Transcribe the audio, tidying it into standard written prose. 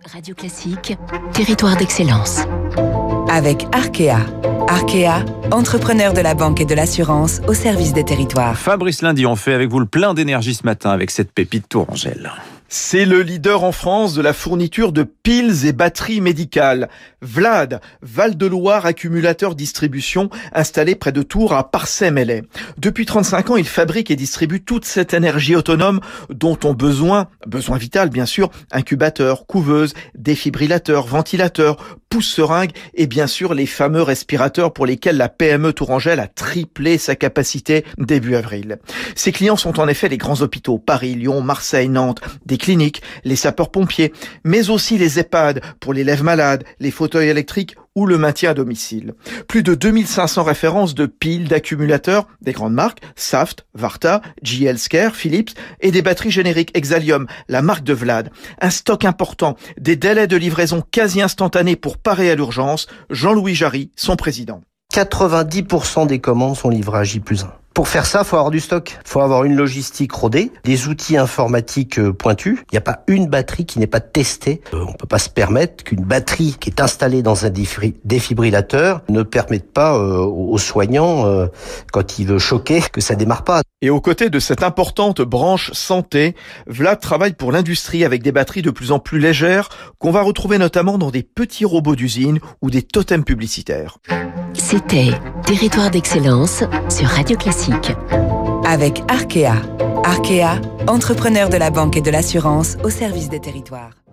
Radio Classique, territoire d'excellence. Avec Arkea. Arkea, entrepreneur de la banque et de l'assurance au service des territoires. Fabrice Lundy, on fait avec vous le plein d'énergie ce matin avec cette pépite Tourangelle. C'est le leader en France de la fourniture de piles et batteries médicales. Vlad, Val-de-Loire Accumulateur Distribution, installé près de Tours à Parçay-Mellay. Depuis 35 ans, il fabrique et distribue toute cette énergie autonome dont ont besoin vital bien sûr, incubateurs, couveuses, défibrillateurs, ventilateurs, pousse-seringues et bien sûr les fameux respirateurs pour lesquels la PME Tourangelle a triplé sa capacité début avril. Ses clients sont en effet les grands hôpitaux, Paris, Lyon, Marseille, Nantes, des cliniques, les sapeurs-pompiers, mais aussi les EHPAD pour les lèvres-malades, les fauteuils électriques ou le maintien à domicile. Plus de 2500 références de piles, d'accumulateurs, des grandes marques, Saft, Varta, GE Healthcare, Philips et des batteries génériques Exalium, la marque de Vlad. Un stock important, des délais de livraison quasi instantanés pour parer à l'urgence. Jean-Louis Jarry, son président. 90% des commandes sont livrées à J+1. Pour faire ça, il faut avoir du stock. Il faut avoir une logistique rodée, des outils informatiques pointus. Il n'y a pas une batterie qui n'est pas testée. On ne peut pas se permettre qu'une batterie qui est installée dans un défibrillateur ne permette pas aux soignants, quand il veut choquer, que ça démarre pas. Et aux côtés de cette importante branche santé, Vlad travaille pour l'industrie avec des batteries de plus en plus légères qu'on va retrouver notamment dans des petits robots d'usine ou des totems publicitaires. C'était Territoire d'excellence sur Radio Classique. Avec Arkea. Arkea, entrepreneur de la banque et de l'assurance au service des territoires.